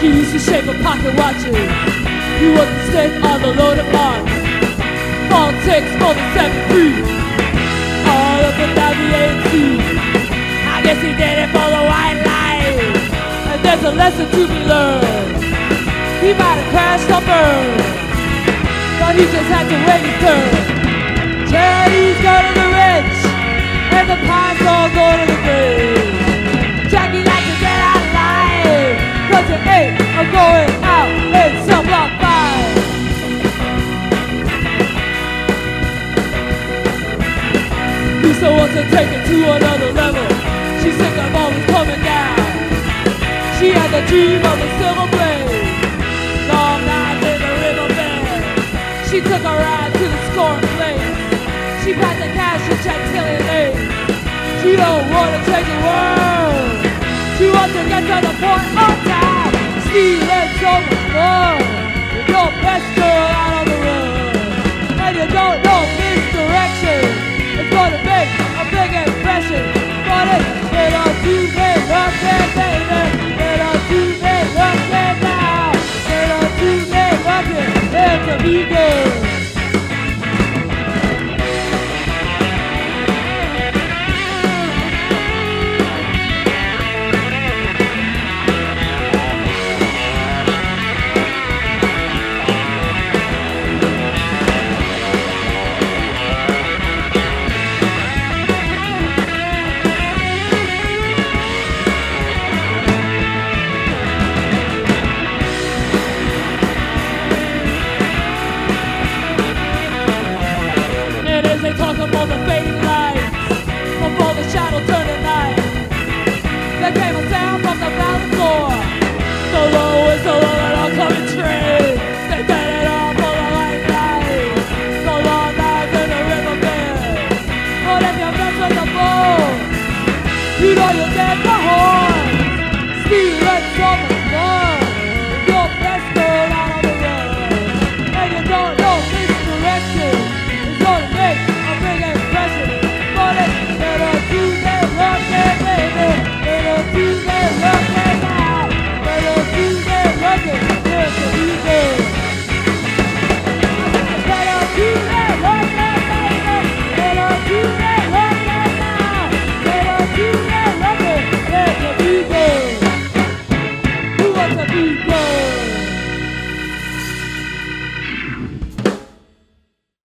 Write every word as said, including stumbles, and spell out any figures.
He used to shape a pocket watches. He was a stick on the loaded mark. Politics for the seven feet. All up and down the A N C. I guess he did it for the white light. And there's a lesson to be learned. He might have crashed or burned, but he just had to wait his turn. Charities go to the rich, and the pies all go to the rich. Jackie likes to get out alive, cause it ain't a going out in cell block five. Lisa wants to take it to another level. She's sick of always coming down. She had the dream of a silver blade. Long nights in the riverbed. She took a ride to the scoring place. She passed the cash to Chantilly Lane. She don't want to change the world. She wants to get to the point of town. Stealing so much love. You're your best girl out on the road. And you don't